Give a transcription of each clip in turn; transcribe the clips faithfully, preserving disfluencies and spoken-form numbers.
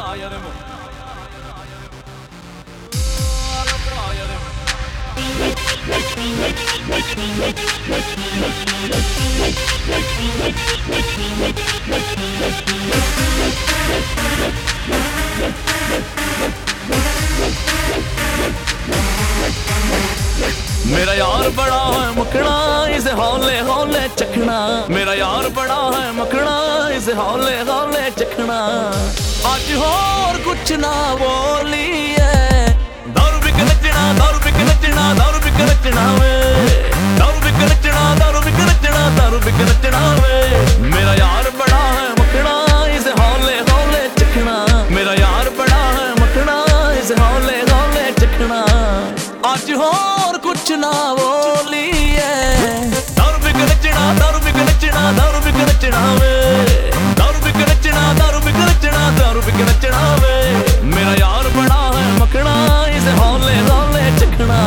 मेरा यार बड़ा है मखना, इसे हौले हौले चखना। मेरा यार बड़ा है मखना, इसे हौले हौले चखना। आज और कुछ ना बोलिए, दारू बिक नचना, दारू बिक नचना, दारू बिक नचना वे, दारू बिक नचना, दारू बिक नचना, दारू बिक नचना वे। मेरा यार बड़ा है मखना, इसे हौले हौले चखना। मेरा यार बड़ा है मखना, इसे हौले हौले चखना। आज और कुछ ना बोलिए, दारू बिक नचना, दारू बिक नचना, दारू बिक नचना वे, दारू बिक नचना, दारू बिक नचना, दारू बिक नचना वे। मेरा यार बड़ा है मखना, इसे हौले हौले चखना।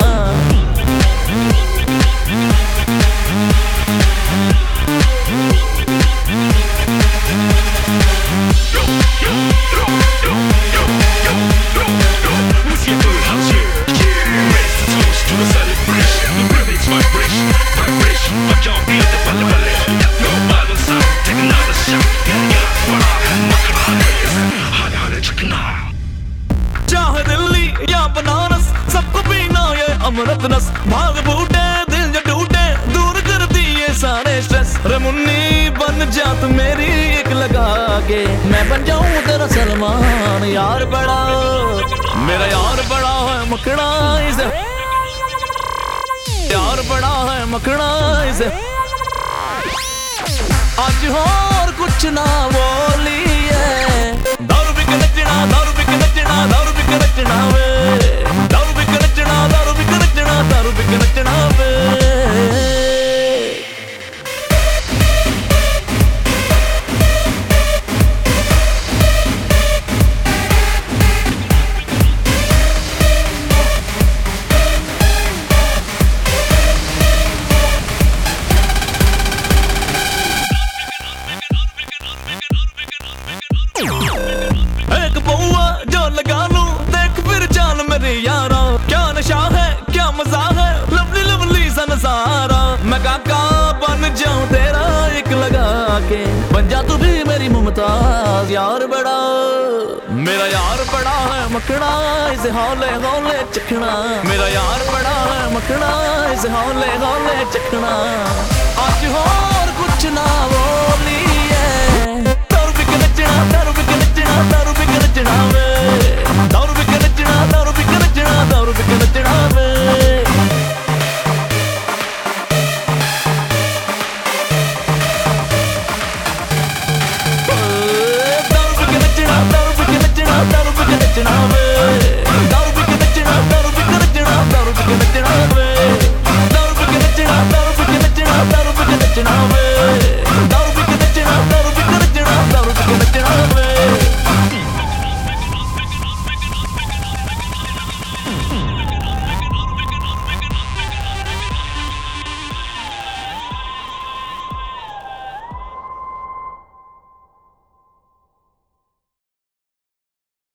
चाहे दिल्ली या बनारस, सबको पीना ये अमृत नस। भाग बूटे दिल जो टूटे, दूर कर दिए सारे स्ट्रेस। रे मुन्नी बन जा तू मेरी एक लगा के, मैं बन जाऊं तेरा सलमान। यार बड़ा, मेरा यार बड़ा है मखना, इसे यार बड़ा है मखना, इसे आज और कुछ ना बोलिए, दारू बिक नचना, दारू बिक नचना, दारू बिक नचना वे, दारू बिक नचना, दारू बिक नचना, दारू बिक नचना वे। एक पौआ जो लगा लूं, देख फिर चाल मेरे यारा। क्या नशा है, क्या मजा है, लवली लवली सा नजारा। मैं काका बन जाऊं तेरा एक लगा के, बन जा तू भी मेरी मुमताज। यार बड़ा, मेरा यार बड़ा है मखना, इसे हौले हौले चखना। मेरा यार बड़ा है मखना, इसे हौले हौले चखना। आज और कुछ ना बोली,